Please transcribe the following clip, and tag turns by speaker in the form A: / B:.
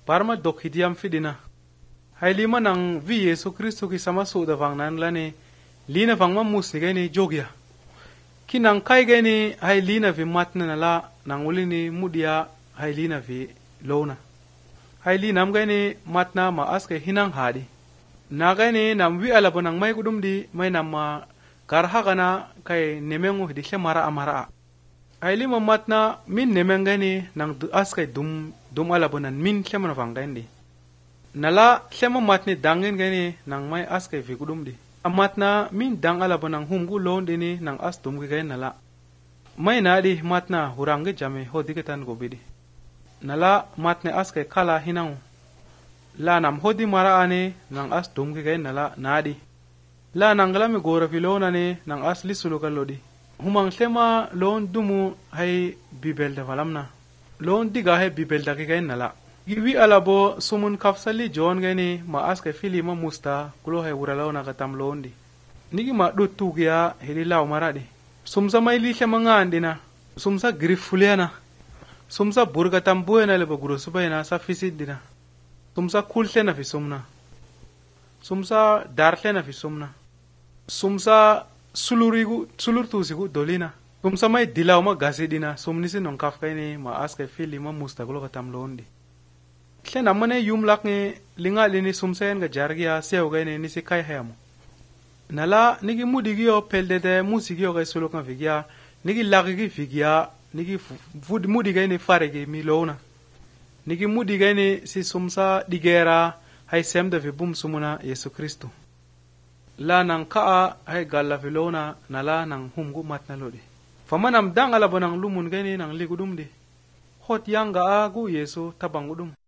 A: parma dok hidiam fidina hay lima nang vi Yesu Kristo ki sama su da vang nan lane lina vang ma mus ni gani jogya kinang kai gani hay lina vi matna nala nang ulini mudia hay lina vi lona hay linam gani matna ma aske hinang hadi na gani nam wi ala bonang mai gudum di mai nam ma karha gana kai nemengu di mara amara ay lima matna min nemengani nang aske dum ala bonan min klemana vang gani nala klema matni dangin gani nang mai aske vi gudum di amatna min dang ala bonang humgu lon dini nang as dum gani nala mai nadi matna hurangi jame hodiketan gobidi nala matne aske kala hinang la nam hodi mara ane nang as dum gani nala nadi la nangala mi gora filona ne nang as lisulu kalodi humang klema lon dumu hay bibel da valamna lon diga hay bibel da gani nala giwi alabo sumun kafsali jon gani ma aske fili ma musta kulo hay wuralaw katam londi nigi ma dutu gya heli law maradi sumsa mai li klema ngandina sumsa grifuliana sumsa burgatam buena lebo guru subayna sa fisidina sumsa kultena fi sumna sumsa dartena fi sumna sumsa sulurtusigu dolina sumsa mai dilaw ma gasidina sumnisi non kafkaini ma aske fili ma musta kulo katam londi klena mane yumlak nge linga lini sumsen ga jargia sew gane nisi kai hayamo nala nigi mudigio peldede musigio ga suluk nga vigya nigi lagigi vigya nigi fud mudigene farege milona nigi mudigene si sumsa digera hay semda fi bum sumuna Yesu Kristo la nang kaa hay galla filona nala nang humgu matna lodi famanam dang ala bonang lumun gane nang ligudum de hot yanga agu Yesu tabangudum